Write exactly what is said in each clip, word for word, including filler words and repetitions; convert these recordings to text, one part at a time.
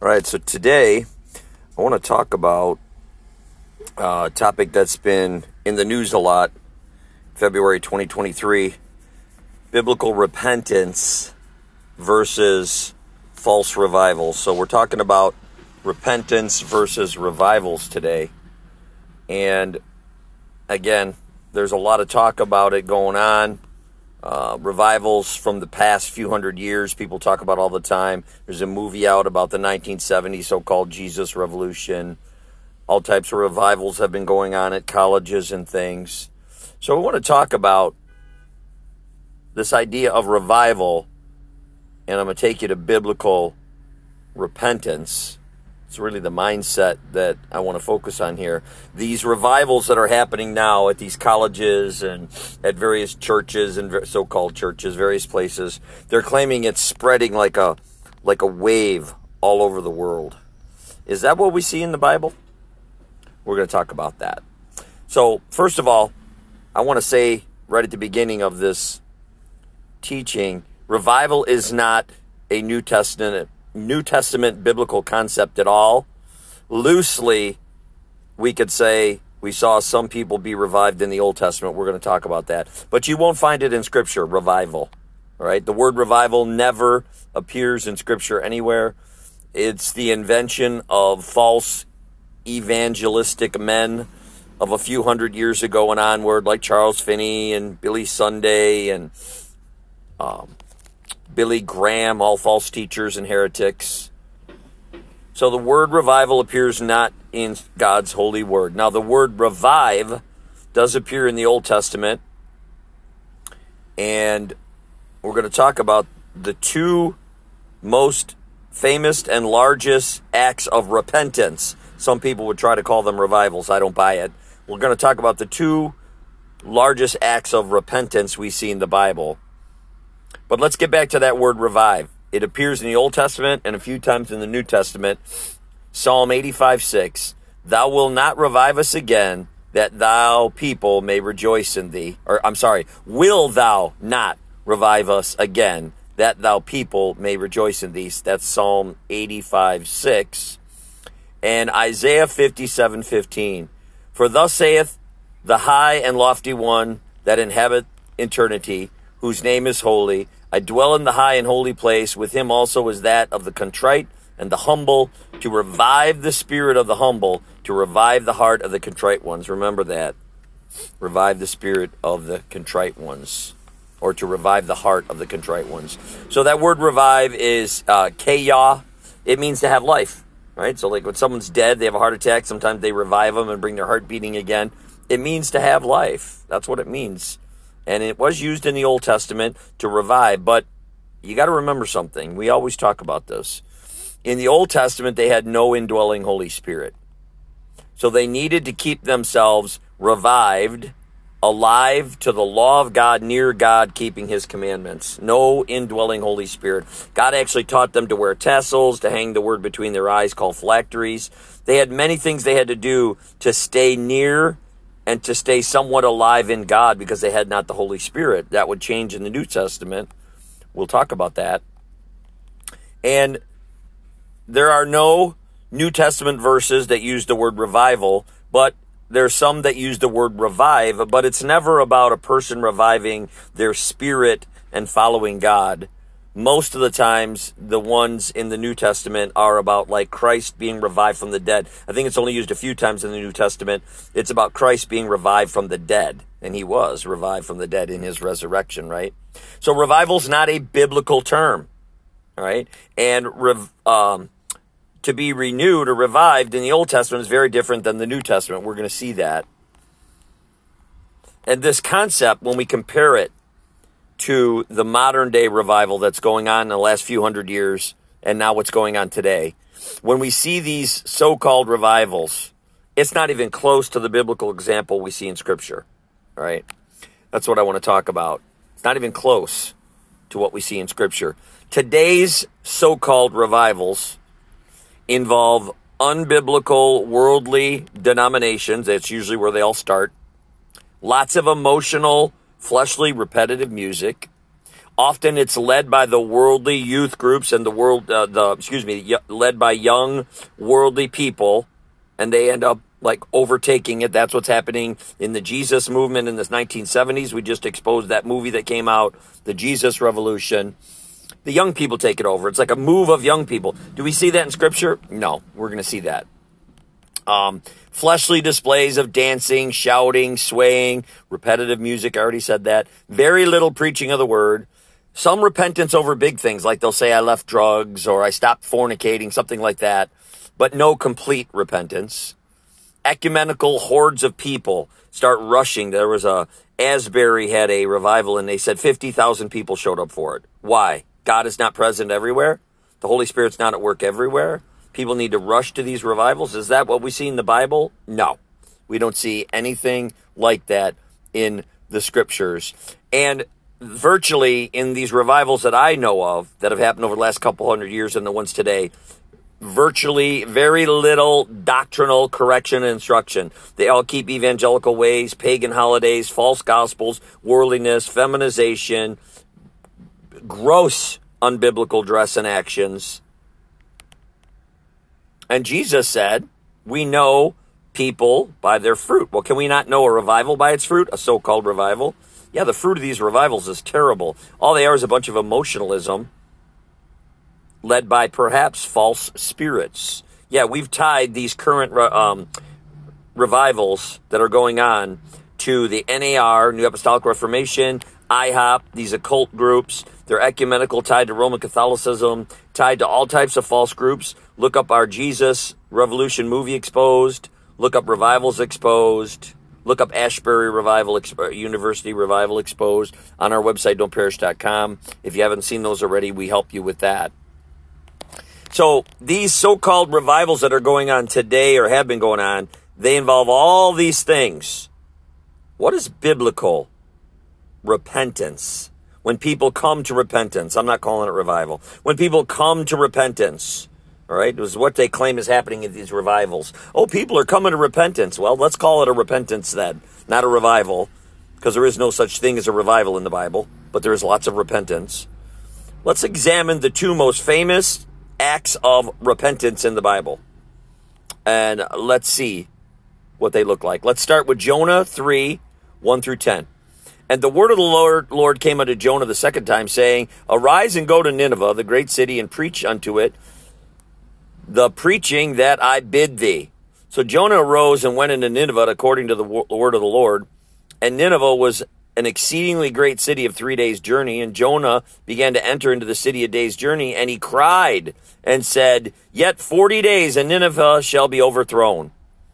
All right, so today I want to talk about a topic that's been in the news a lot, February twenty twenty-three, biblical repentance versus false revivals. So we're talking about repentance versus revivals today. And again, there's a lot of talk about it going on. Uh, revivals from the past few hundred years, people talk about all the time. There's a movie out about the nineteen seventies, so-called Jesus Revolution. All types of revivals have been going on at colleges and things. So we want to talk about this idea of revival, and I'm going to take you to biblical repentance. It's really the mindset that I want to focus on here. These revivals that are happening now at these colleges and at various churches and so-called churches, various places, they're claiming it's spreading like a like a wave all over the world. Is that what we see in the Bible? We're going to talk about that. So, first of all, I want to say right at the beginning of this teaching, revival is not a New Testament New Testament biblical concept at all. Loosely, we could say we saw some people be revived in the Old Testament. We're going to talk about that. But you won't find it in Scripture, revival. All right? The word revival never appears in Scripture anywhere. It's the invention of false evangelistic men of a few hundred years ago and onward, like Charles Finney and Billy Sunday and um, Billy Graham, all false teachers and heretics. So the word revival appears not in God's holy word. Now the word revive does appear in the Old Testament, and we're going to talk about the two most famous and largest acts of repentance. Some people would try to call them revivals. I don't buy it. We're going to talk about the two largest acts of repentance we see in the Bible. But let's get back to that word revive. It appears in the Old Testament and a few times in the New Testament. Psalm eighty-five six, Thou wilt not revive us again, that thou people may rejoice in thee. Or, I'm sorry, will thou not revive us again, that thou people may rejoice in thee. That's Psalm eighty-five six. And Isaiah fifty-seven fifteen, For thus saith the high and lofty one that inhabit eternity, whose name is holy. I dwell in the high and holy place. With him also is that of the contrite and the humble, to revive the spirit of the humble, to revive the heart of the contrite ones. Remember that. Revive the spirit of the contrite ones, or to revive the heart of the contrite ones. So that word revive is uh, kaya. It means to have life, right? So like when someone's dead, they have a heart attack, sometimes they revive them and bring their heart beating again. It means to have life. That's what it means. And it was used in the Old Testament to revive, but you got to remember something. We always talk about this. In the Old Testament, they had no indwelling Holy Spirit. So they needed to keep themselves revived, alive to the law of God, near God, keeping his commandments. No indwelling Holy Spirit. God actually taught them to wear tassels, to hang the word between their eyes, called phylacteries. They had many things they had to do to stay near and to stay somewhat alive in God, because they had not the Holy Spirit. That would change in the New Testament. We'll talk about that. And there are no New Testament verses that use the word revival, but there's some that use the word revive, but it's never about a person reviving their spirit and following God. Most of the times, the ones in the New Testament are about like Christ being revived from the dead. I think it's only used a few times in the New Testament. It's about Christ being revived from the dead. And he was revived from the dead in his resurrection, right? So revival's not a biblical term, all right? And rev, um, to be renewed or revived in the Old Testament is very different than the New Testament. We're going to see that. And this concept, when we compare it to the modern day revival that's going on in the last few hundred years and now what's going on today, when we see these so-called revivals, it's not even close to the biblical example we see in Scripture, right? That's what I want to talk about. It's not even close to what we see in Scripture. Today's so-called revivals involve unbiblical, worldly denominations. That's usually where they all start. Lots of emotional, fleshly, repetitive music. Often it's led by the worldly youth groups and the world, uh, the excuse me, y- led by young worldly people, and they end up like overtaking it. That's what's happening in the Jesus movement in the nineteen seventies. We just exposed that movie that came out, the Jesus Revolution. The young people take it over. It's like a move of young people. Do we see that in Scripture? No, we're going to see that. Um, fleshly displays of dancing, shouting, swaying, repetitive music. I already said that. Very little preaching of the word. Some repentance over big things, like they'll say, I left drugs or I stopped fornicating, something like that. But no complete repentance. Ecumenical hordes of people start rushing. There was a, Asbury had a revival and they said fifty thousand people showed up for it. Why? God is not present everywhere. The Holy Spirit's not at work everywhere. People need to rush to these revivals. Is that what we see in the Bible? No. We don't see anything like that in the Scriptures. And virtually in these revivals that I know of that have happened over the last couple hundred years and the ones today, virtually very little doctrinal correction and instruction. They all keep evangelical ways, pagan holidays, false gospels, worldliness, feminization, gross unbiblical dress and actions. And Jesus said, we know people by their fruit. Well, can we not know a revival by its fruit? A so-called revival? Yeah, the fruit of these revivals is terrible. All they are is a bunch of emotionalism led by perhaps false spirits. Yeah, we've tied these current um, revivals that are going on to the N A R, New Apostolic Reformation, I HOP, these occult groups. They're ecumenical, tied to Roman Catholicism, tied to all types of false groups. Look up our Jesus Revolution movie exposed. Look up Revivals Exposed. Look up Asbury Revival University Revival Exposed on our website, don't perish dot com. If you haven't seen those already, we help you with that. So these so-called revivals that are going on today or have been going on, they involve all these things. What is biblical repentance? When people come to repentance, I'm not calling it revival. When people come to repentance, all right, it was what they claim is happening in these revivals. Oh, people are coming to repentance. Well, let's call it a repentance then, not a revival, because there is no such thing as a revival in the Bible, but there is lots of repentance. Let's examine the two most famous acts of repentance in the Bible, and let's see what they look like. Let's start with Jonah three, one through ten. And the word of the Lord, Lord came unto Jonah the second time, saying, Arise and go to Nineveh, the great city, and preach unto it the preaching that I bid thee. So Jonah arose and went into Nineveh according to the word of the Lord. And Nineveh was an exceedingly great city of three days' journey. And Jonah began to enter into the city a day's journey. And he cried and said, Yet forty days, and Nineveh shall be overthrown.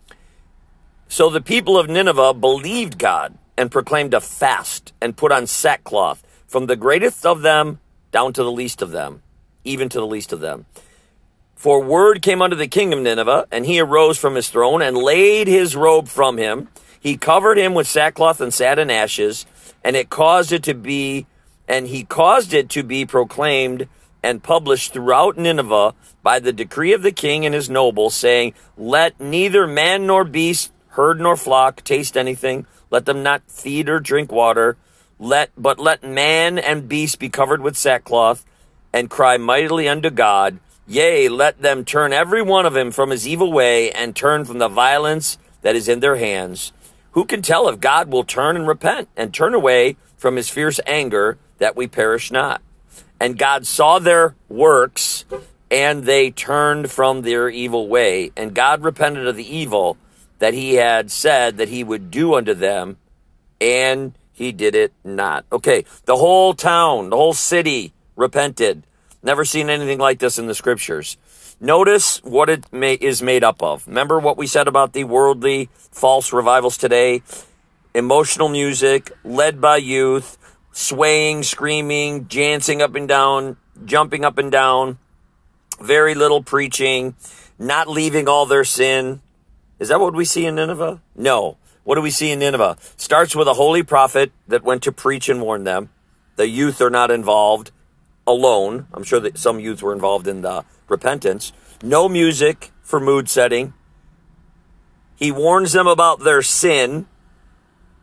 So the people of Nineveh believed God and proclaimed a fast and put on sackcloth, from the greatest of them down to the least of them, even to the least of them. For word came unto the king of Nineveh, and he arose from his throne and laid his robe from him. He covered him with sackcloth and sat in ashes, and it caused it to be, and he caused it to be proclaimed and published throughout Nineveh by the decree of the king and his nobles, saying, Let neither man nor beast, herd nor flock taste anything. Let them not feed or drink water. Let but let man and beast be covered with sackcloth, and cry mightily unto God. Yea, let them turn every one of him from his evil way, and turn from the violence that is in their hands. Who can tell if God will turn and repent, and turn away from his fierce anger, that we perish not? And God saw their works, and they turned from their evil way. And God repented of the evil that he had said that he would do unto them, and he did it not. Okay, the whole town, the whole city repented. Never seen anything like this in the Scriptures. Notice what it may, is made up of. Remember what we said about the worldly false revivals today? Emotional music, led by youth, swaying, screaming, dancing up and down, jumping up and down, very little preaching, not leaving all their sin. Is that what we see in Nineveh? No. What do we see in Nineveh? Starts with a holy prophet that went to preach and warn them. The youth are not involved alone. I'm sure that some youth were involved in the repentance. No music for mood setting. He warns them about their sin.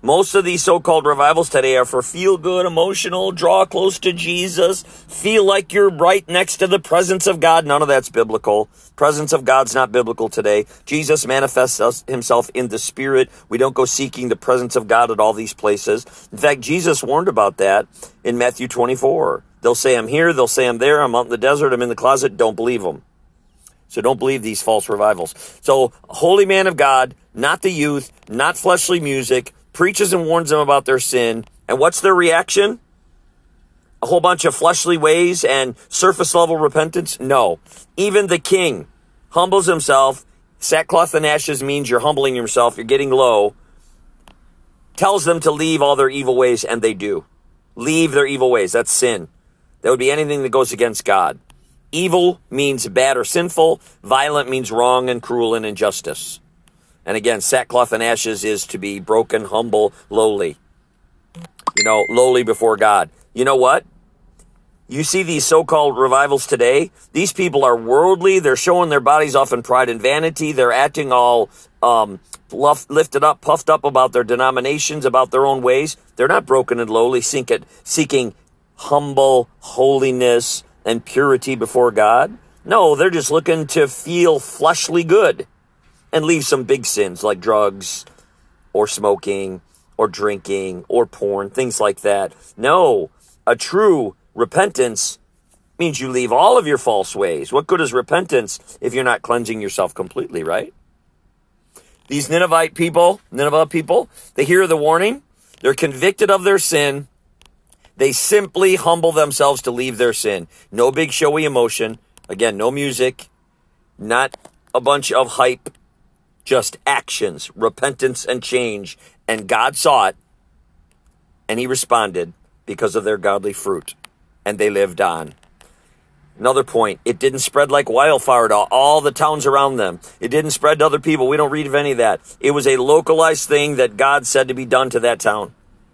Most of these so-called revivals today are for feel-good, emotional, draw close to Jesus, feel like you're right next to the presence of God. None of that's biblical. Presence of God's not biblical today. Jesus manifests us, himself in the Spirit. We don't go seeking the presence of God at all these places. In fact, Jesus warned about that in Matthew twenty-four. They'll say, I'm here. They'll say, I'm there. I'm out in the desert. I'm in the closet. Don't believe them. So don't believe these false revivals. So a holy man of God, not the youth, not fleshly music, preaches and warns them about their sin. And what's their reaction? A whole bunch of fleshly ways and surface level repentance? No. Even the king humbles himself. Sackcloth and ashes means you're humbling yourself. You're getting low. Tells them to leave all their evil ways, and they do. Leave their evil ways. That's sin. That would be anything that goes against God. Evil means bad or sinful. Violent means wrong and cruel and injustice. And again, sackcloth and ashes is to be broken, humble, lowly. You know, lowly before God. You know what? You see these so-called revivals today. These people are worldly. They're showing their bodies off in pride and vanity. They're acting all um, fluff, lifted up, puffed up about their denominations, about their own ways. They're not broken and lowly, seeking, seeking humble holiness and purity before God. No, they're just looking to feel fleshly good and leave some big sins like drugs or smoking or drinking or porn, things like that. No, a true repentance means you leave all of your false ways. What good is repentance if you're not cleansing yourself completely, right? These Ninevite people, Nineveh people, they hear the warning. They're convicted of their sin. They simply humble themselves to leave their sin. No big showy emotion. Again, no music. Not a bunch of hype. Just actions, repentance, and change. And God saw it. And he responded because of their godly fruit. And they lived on. Another point, it didn't spread like wildfire to all the towns around them. It didn't spread to other people. We don't read of any of that. It was a localized thing that God said to be done to that town.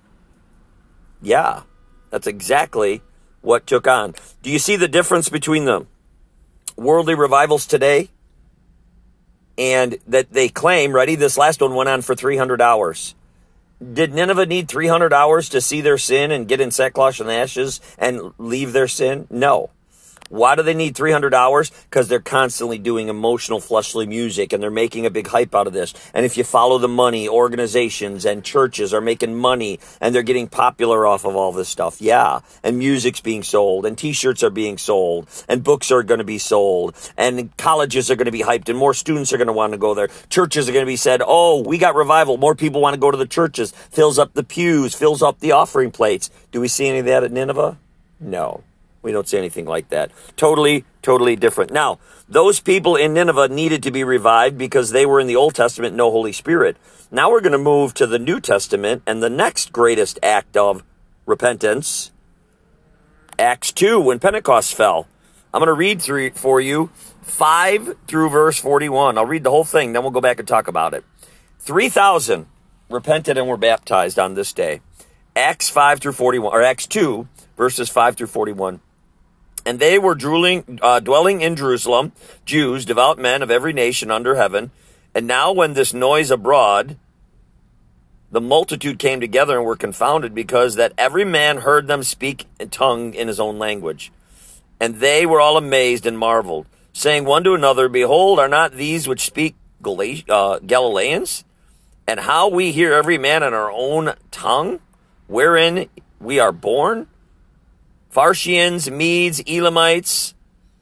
Yeah, that's exactly what took on. Do you see the difference between the worldly revivals today and that they claim, ready, this last one went on for three hundred hours. Did Nineveh need three hundred hours to see their sin and get in sackcloth and ashes and leave their sin? No. Why do they need three hundred hours? Because they're constantly doing emotional, fleshly music, and they're making a big hype out of this. And if you follow the money, organizations and churches are making money, and they're getting popular off of all this stuff. Yeah. And music's being sold, and t-shirts are being sold, and books are going to be sold, and colleges are going to be hyped, and more students are going to want to go there. Churches are going to be said, oh, we got revival. More people want to go to the churches. Fills up the pews, fills up the offering plates. Do we see any of that at Nineveh? No. We don't see anything like that. Totally, totally different. Now, those people in Nineveh needed to be revived because they were in the Old Testament, no Holy Spirit. Now we're going to move to the New Testament and the next greatest act of repentance, Acts two, when Pentecost fell. I'm going to read through for you five through verse forty-one. I'll read the whole thing, then we'll go back and talk about it. three thousand repented and were baptized on this day. Acts five through forty-one, or Acts two, verses five through forty-one. And they were drooling, uh, dwelling in Jerusalem, Jews, devout men of every nation under heaven. And now when this noise abroad, the multitude came together and were confounded, because that every man heard them speak in tongue in his own language. And they were all amazed and marveled, saying one to another, behold, are not these which speak Gal- uh, Galileans? And how we hear every man in our own tongue, wherein we are born? Pharishians, Medes, Elamites,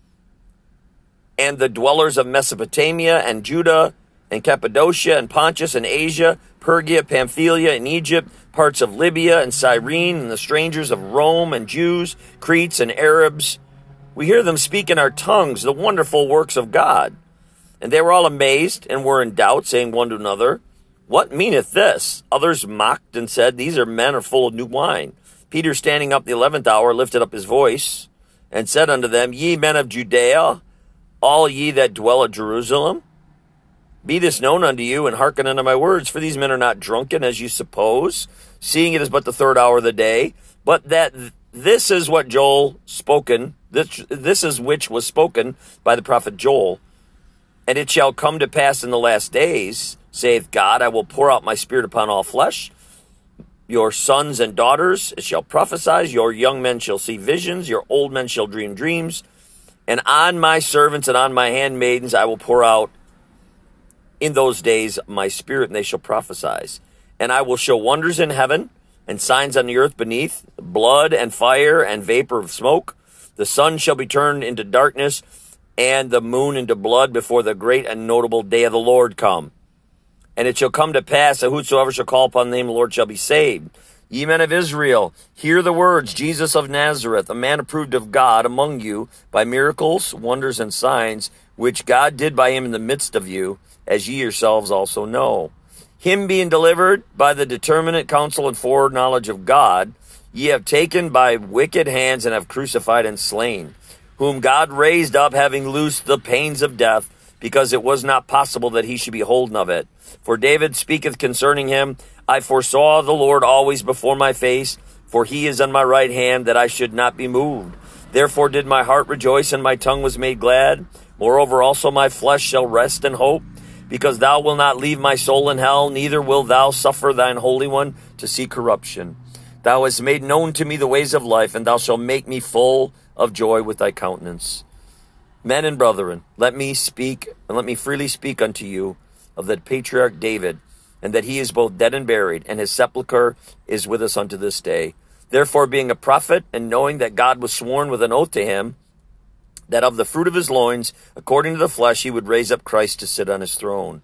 and the dwellers of Mesopotamia and Judah and Cappadocia and Pontus and Asia, Pergia, Pamphylia and Egypt, parts of Libya and Cyrene, and the strangers of Rome and Jews, Cretes and Arabs. We hear them speak in our tongues the wonderful works of God. And they were all amazed and were in doubt, saying one to another, what meaneth this? Others mocked and said, these are men are full of new wine. Peter, standing up the eleventh hour, lifted up his voice and said unto them, ye men of Judea, all ye that dwell at Jerusalem, be this known unto you, and hearken unto my words. For these men are not drunken, as you suppose, seeing it is but the third hour of the day, but that th- this is what Joel spoken, this, this is which was spoken by the prophet Joel. And it shall come to pass in the last days, saith God, I will pour out my spirit upon all flesh. your sons and daughters shall prophesy, your young men shall see visions, your old men shall dream dreams, and on my servants and on my handmaidens I will pour out in those days my spirit, and they shall prophesy. And I will show wonders in heaven and signs on the earth beneath, blood and fire and vapor of smoke. The sun shall be turned into darkness and the moon into blood before the great and notable day of the Lord come. And it shall come to pass that whosoever shall call upon the name of the Lord shall be saved. Ye men of Israel, hear the words, Jesus of Nazareth, a man approved of God among you by miracles, wonders, and signs, which God did by him in the midst of you, as ye yourselves also know. Him being delivered by the determinate counsel and foreknowledge of God, ye have taken by wicked hands and have crucified and slain, whom God raised up, having loosed the pains of death, because it was not possible that he should be holden of it. For David speaketh concerning him, I foresaw the Lord always before my face, for he is on my right hand, that I should not be moved. Therefore did my heart rejoice, and my tongue was made glad. Moreover also my flesh shall rest in hope, because thou wilt not leave my soul in hell, neither wilt thou suffer thine Holy One to see corruption. Thou hast made known to me the ways of life, and thou shalt make me full of joy with thy countenance. Men and brethren, let me speak, and let me freely speak unto you of the patriarch David, and that he is both dead and buried, and his sepulchre is with us unto this day. Therefore, being a prophet, and knowing that God was sworn with an oath to him, that of the fruit of his loins, according to the flesh, he would raise up Christ to sit on his throne.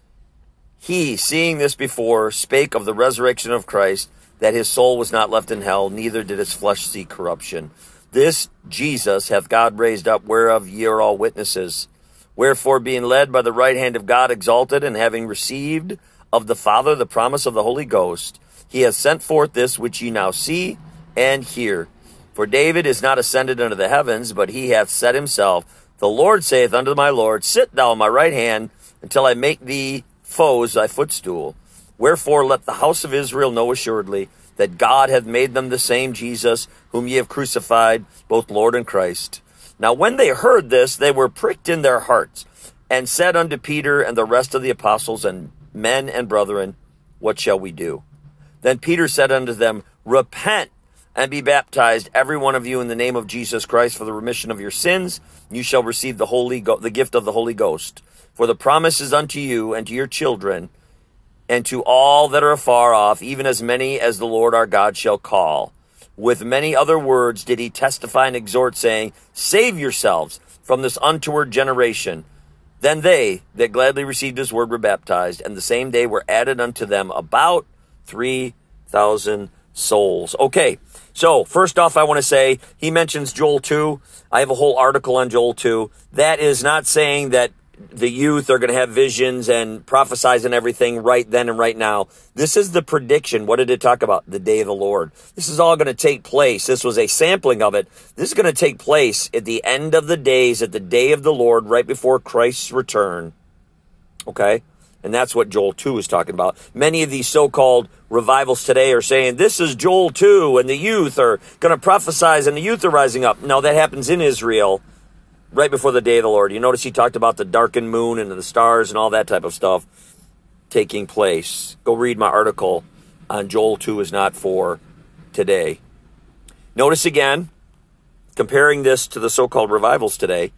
He, seeing this before, spake of the resurrection of Christ, that his soul was not left in hell, neither did his flesh see corruption. This Jesus hath God raised up, whereof ye are all witnesses. Wherefore, being led by the right hand of God exalted, and having received of the Father the promise of the Holy Ghost, he hath sent forth this which ye now see and hear. For David is not ascended into the heavens, but he hath said himself, The Lord saith unto my Lord, Sit thou on my right hand, until I make thee foes thy footstool. Wherefore let the house of Israel know assuredly, that God hath made them the same Jesus, whom ye have crucified, both Lord and Christ. Now when they heard this, they were pricked in their hearts, and said unto Peter and the rest of the apostles and men and brethren, What shall we do? Then Peter said unto them, Repent, and be baptized, every one of you, in the name of Jesus Christ, for the remission of your sins. You shall receive the Holy Go- the gift of the Holy Ghost. For the promise is unto you and to your children, and to all that are afar off, even as many as the Lord our God shall call. With many other words did he testify and exhort, saying, Save yourselves from this untoward generation. Then they that gladly received his word were baptized, and the same day were added unto them about three thousand souls. Okay, so first off, I want to say, he mentions Joel two. I have a whole article on Joel two. That is not saying that the youth are going to have visions and prophesize and everything right then and right now. This is the prediction. What did it talk about? The day of the Lord. This is all going to take place. This was a sampling of it. This is going to take place at the end of the days, at the day of the Lord, right before Christ's return. Okay? And that's what Joel two is talking about. Many of these so-called revivals today are saying, this is Joel two, and the youth are going to prophesize, and the youth are rising up. No, that happens in Israel right before the day of the Lord. You notice he talked about the darkened moon and the stars and all that type of stuff taking place. Go read my article on Joel two is not for today. Notice again, comparing this to the so-called revivals today,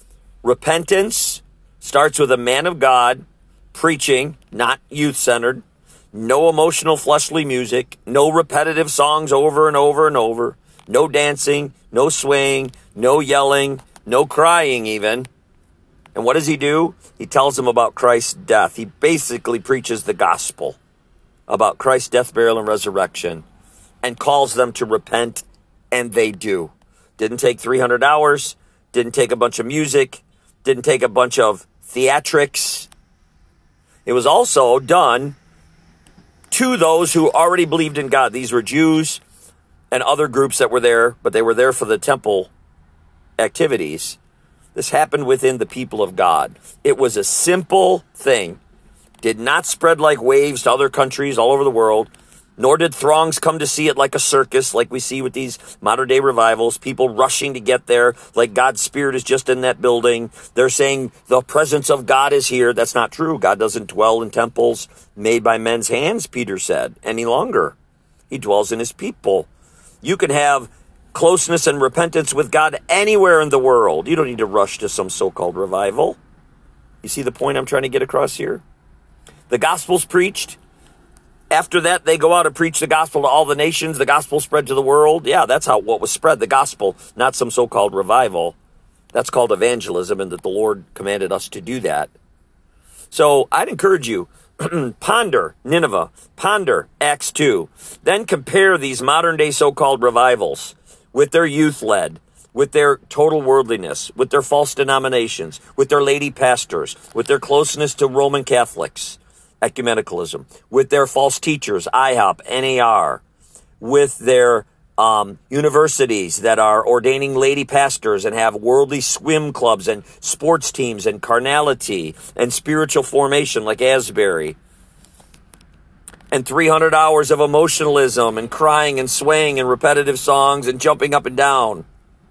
repentance starts with a man of God preaching, not youth-centered, no emotional fleshly music, no repetitive songs over and over and over, no dancing, no swaying, no yelling, no crying even. And what does he do? He tells them about Christ's death. He basically preaches the gospel about Christ's death, burial, and resurrection, and calls them to repent, and they do. Didn't take three hundred hours, didn't take a bunch of music, didn't take a bunch of theatrics. It was also done to those who already believed in God. These were Jews and other groups that were there, but they were there for the temple activities. This happened within the people of God. It was a simple thing. Did not spread like waves to other countries all over the world, nor did throngs come to see it like a circus, like we see with these modern day revivals, people rushing to get there, like God's Spirit is just in that building. They're saying the presence of God is here. That's not true. God doesn't dwell in temples made by men's hands, Peter said, any longer. He dwells in his people. You can have closeness and repentance with God anywhere in the world. You don't need to rush to some so-called revival. You see the point I'm trying to get across here? The gospel's preached. After that, they go out and preach the gospel to all the nations. The gospel spread to the world. Yeah, that's how what was spread, the gospel, not some so-called revival. That's called evangelism, and that the Lord commanded us to do that. So I'd encourage you, ponder Nineveh, ponder Acts two. Then compare these modern-day so-called revivals with their youth-led, with their total worldliness, with their false denominations, with their lady pastors, with their closeness to Roman Catholics, ecumenicalism, with their false teachers, I hop, N A R, with their um, universities that are ordaining lady pastors and have worldly swim clubs and sports teams and carnality and spiritual formation like Asbury, and three hundred hours of emotionalism and crying and swaying and repetitive songs and jumping up and down.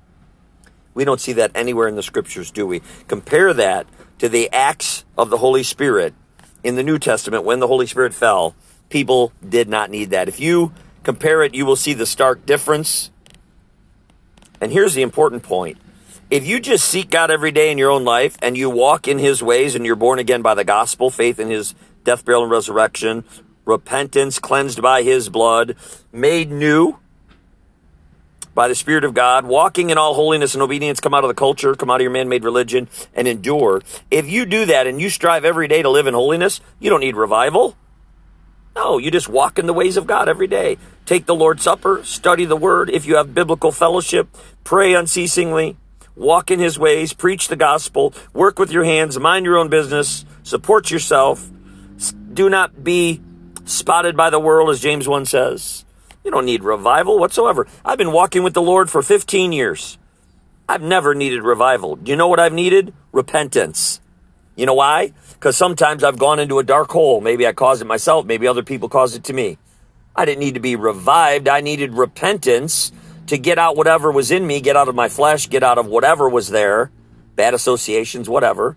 We don't see that anywhere in the scriptures, do we? Compare that to the acts of the Holy Spirit in the New Testament when the Holy Spirit fell. People did not need that. If you compare it, you will see the stark difference. And here's the important point. If you just seek God every day in your own life and you walk in his ways and you're born again by the gospel, faith in his death, burial, and resurrection, repentance, cleansed by his blood, made new by the Spirit of God, walking in all holiness and obedience, come out of the culture, come out of your man-made religion, and endure. If you do that and you strive every day to live in holiness, you don't need revival. No, you just walk in the ways of God every day. Take the Lord's Supper, study the Word. If you have biblical fellowship, pray unceasingly, walk in his ways, preach the gospel, work with your hands, mind your own business, support yourself. Do not be spotted by the world, as James one says. You don't need revival whatsoever. I've been walking with the Lord for fifteen years. I've never needed revival. Do you know what I've needed? Repentance. You know why? Because sometimes I've gone into a dark hole. Maybe I caused it myself. Maybe other people caused it to me. I didn't need to be revived. I needed repentance to get out whatever was in me, get out of my flesh, get out of whatever was there, bad associations, whatever.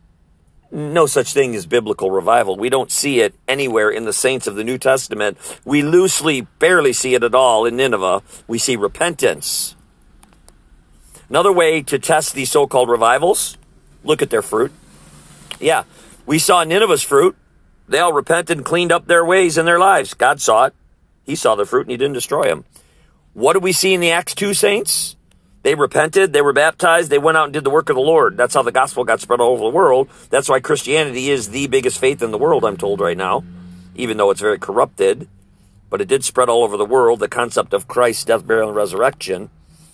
No such thing as biblical revival. We don't see it anywhere in the saints of the New Testament. We loosely, barely see it at all in Nineveh. We see repentance. Another way to test these so-called revivals, look at their fruit. Yeah, we saw Nineveh's fruit. They all repented and cleaned up their ways in their lives. God saw it. He saw the fruit and he didn't destroy them. What do we see in the Acts two saints? They repented, they were baptized, they went out and did the work of the Lord. That's how the gospel got spread all over the world. That's why Christianity is the biggest faith in the world, I'm told right now, even though it's very corrupted. But it did spread all over the world, the concept of Christ's death, burial, and resurrection.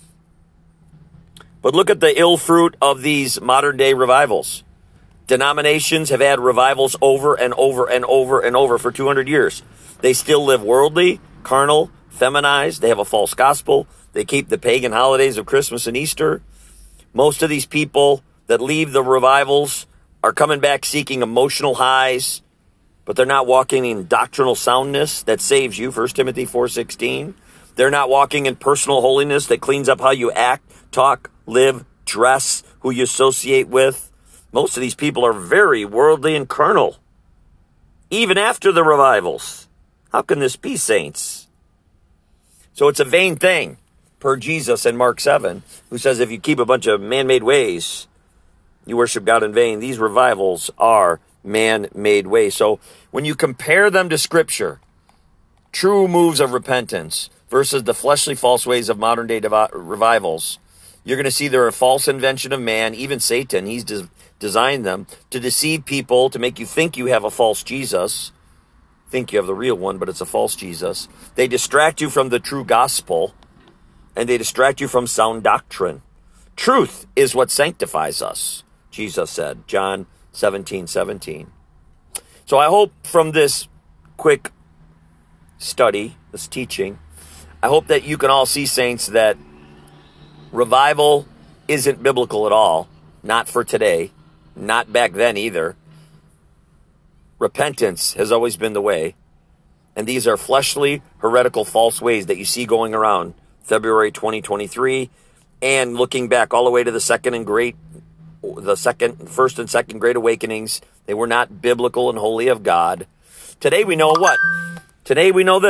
But look at the ill fruit of these modern-day revivals. Denominations have had revivals over and over and over and over for two hundred years. They still live worldly, carnal, feminized. They have a false gospel. They keep the pagan holidays of Christmas and Easter. Most of these people that leave the revivals are coming back seeking emotional highs, but they're not walking in doctrinal soundness that saves you, First Timothy four sixteen. They're not walking in personal holiness that cleans up how you act, talk, live, dress, who you associate with. Most of these people are very worldly and carnal, even after the revivals. How can this be, saints? So it's a vain thing, per Jesus in Mark seven, who says if you keep a bunch of man-made ways, you worship God in vain. These revivals are man-made ways. So when you compare them to Scripture, true moves of repentance versus the fleshly false ways of modern-day devi- revivals, you're going to see they're a false invention of man, even Satan. He's de- designed them to deceive people, to make you think you have a false Jesus, think you have the real one, but it's a false Jesus. They distract you from the true gospel, and they distract you from sound doctrine. Truth is what sanctifies us, Jesus said, John seventeen seventeen. So I hope from this quick study, this teaching, I hope that you can all see, saints, that revival isn't biblical at all. Not for today. Not back then either. Repentance has always been the way. And these are fleshly, heretical, false ways that you see going around February twenty twenty-three, and looking back all the way to the second and great, the second, first and second great awakenings. They were not biblical and holy of God. Today we know what? Today we know this.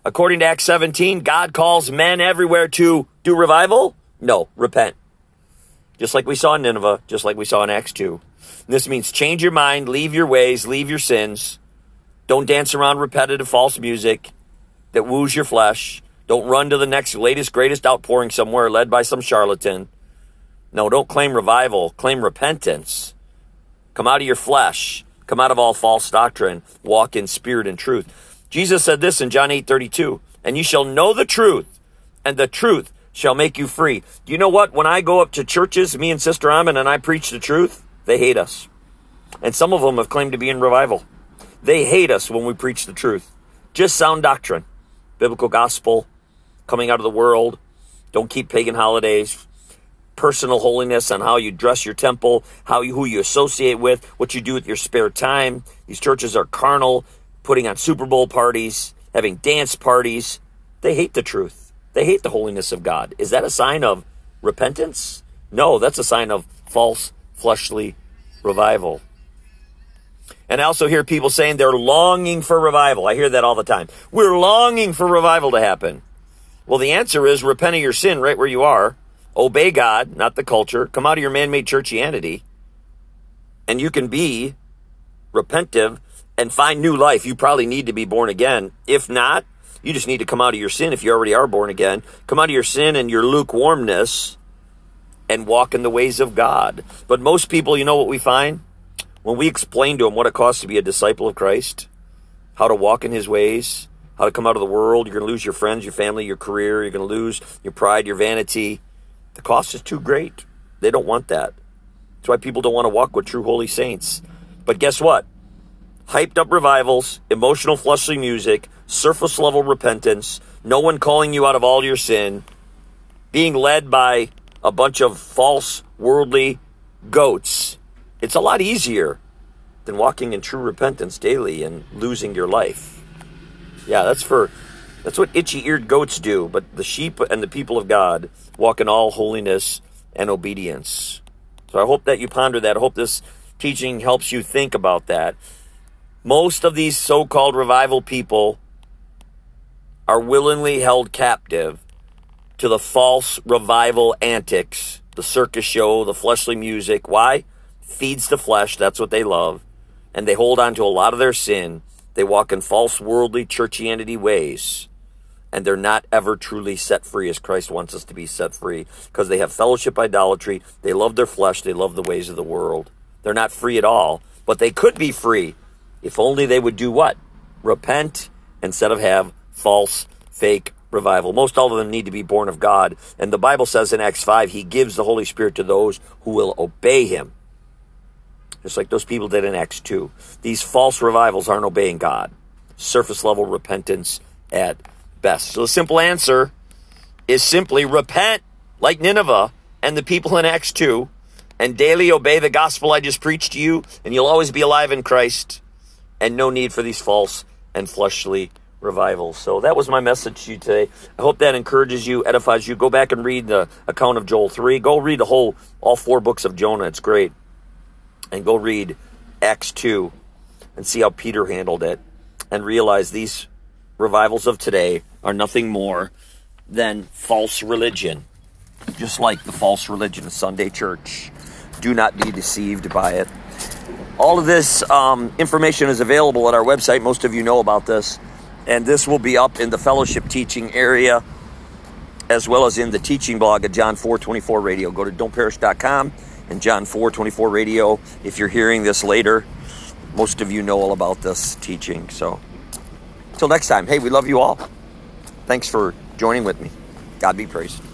According to Acts seventeen, God calls men everywhere to do revival? No, repent. Just like we saw in Nineveh, just like we saw in Acts two. And this means change your mind, leave your ways, leave your sins. Don't dance around repetitive false music that woos your flesh. Don't run to the next latest, greatest outpouring somewhere led by some charlatan. No, don't claim revival. Claim repentance. Come out of your flesh. Come out of all false doctrine. Walk in spirit and truth. Jesus said this in John eight thirty-two, and you shall know the truth, and the truth shall make you free. Do you know what? When I go up to churches, me and Sister Amin, and I preach the truth, they hate us. And some of them have claimed to be in revival. They hate us when we preach the truth. Just sound doctrine. Biblical gospel. Coming out of the world. Don't keep pagan holidays. Personal holiness on how you dress your temple. How you, who you associate with. What you do with your spare time. These churches are carnal. Putting on Super Bowl parties. Having dance parties. They hate the truth. They hate the holiness of God. Is that a sign of repentance? No, that's a sign of false, fleshly revival. And I also hear people saying they're longing for revival. I hear that all the time. We're longing for revival to happen. Well, the answer is repent of your sin right where you are. Obey God, not the culture. Come out of your man-made churchianity. And you can be repentive and find new life. You probably need to be born again. If not, you just need to come out of your sin if you already are born again. Come out of your sin and your lukewarmness and walk in the ways of God. But most people, you know what we find? When we explain to them what it costs to be a disciple of Christ, how to walk in his ways, how to come out of the world, you're going to lose your friends, your family, your career, you're going to lose your pride, your vanity. The cost is too great. They don't want that. That's why people don't want to walk with true holy saints. But guess what? Hyped up revivals, emotional fleshly music, surface level repentance, no one calling you out of all your sin, being led by a bunch of false worldly goats. It's a lot easier than walking in true repentance daily and losing your life. Yeah, that's for that's what itchy-eared goats do, but the sheep and the people of God walk in all holiness and obedience. So I hope that you ponder that. I hope this teaching helps you think about that. Most of these so-called revival people are willingly held captive to the false revival antics, the circus show, the fleshly music. Why? Feeds the flesh. That's what they love. And they hold on to a lot of their sin. They walk in false worldly churchianity ways. And they're not ever truly set free as Christ wants us to be set free. Because they have fellowship idolatry. They love their flesh. They love the ways of the world. They're not free at all. But they could be free if only they would do what? Repent instead of have false, fake revival. Most all of them need to be born of God. And the Bible says in Acts five, he gives the Holy Spirit to those who will obey him. Just like those people did in Acts two. These false revivals aren't obeying God. Surface level repentance at best. So the simple answer is simply repent like Nineveh and the people in Acts two and daily obey the gospel I just preached to you, and you'll always be alive in Christ, and no need for these false and fleshly revivals. So that was my message to you today. I hope that encourages you, edifies you. Go back and read the account of Joel three. Go read the whole, all four books of Jonah. It's great. And go read Acts two and see how Peter handled it, and realize these revivals of today are nothing more than false religion, just like the false religion of Sunday church. Do not be deceived by it. All of this um, information is available at our website. Most of you know about this. And this will be up in the fellowship teaching area, as well as in the teaching blog at John four twenty-four Radio. Go to don't perish dot com and John four twenty-four Radio. If you're hearing this later, most of you know all about this teaching. So until next time, hey, we love you all. Thanks for joining with me. God be praised.